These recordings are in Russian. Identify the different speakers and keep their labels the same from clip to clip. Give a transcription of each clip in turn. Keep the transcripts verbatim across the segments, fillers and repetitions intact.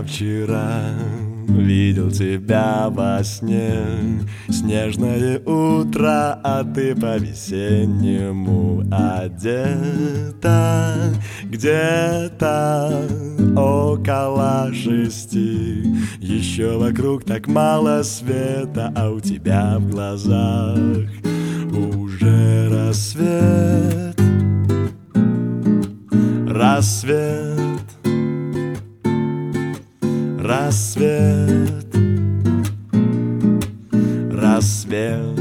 Speaker 1: вчера видел тебя во сне. Снежное утро, а ты по-весеннему одета. Где-то около шести. Еще вокруг так мало света, а у тебя в глазах уже рассвет. Рассвет, рассвет, рассвет.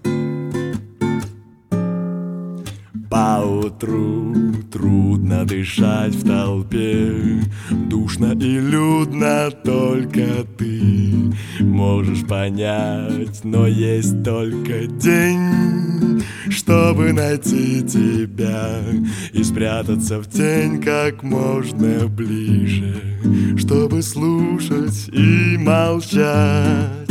Speaker 1: Поутру трудно дышать в толпе, душно и людно, только ты можешь понять. Но есть только день, чтобы найти тебя и спрятаться в тень как можно ближе, чтобы слушать и молчать.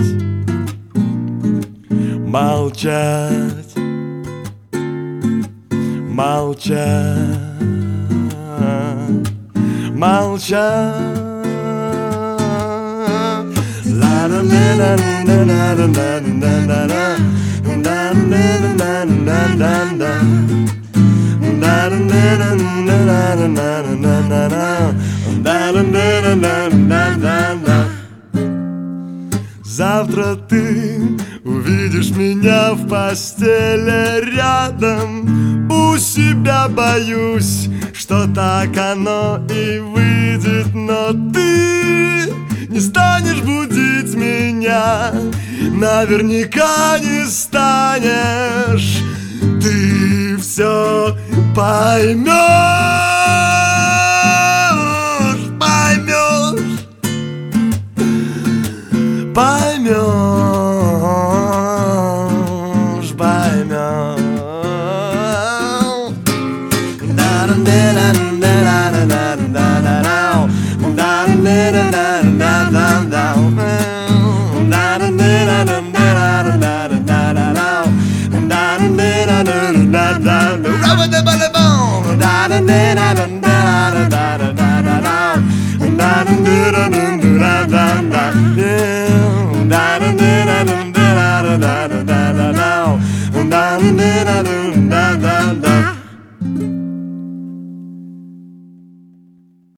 Speaker 1: Молчать, молчать, молчать. Завтра ты увидишь меня в постели рядом. У себя боюсь, что так оно и выйдет. Но ты не станешь будить меня, наверняка не станешь. Ты все поймешь, поймешь, поймешь, поймешь. Da da da da da da da da da da da da da da da da da da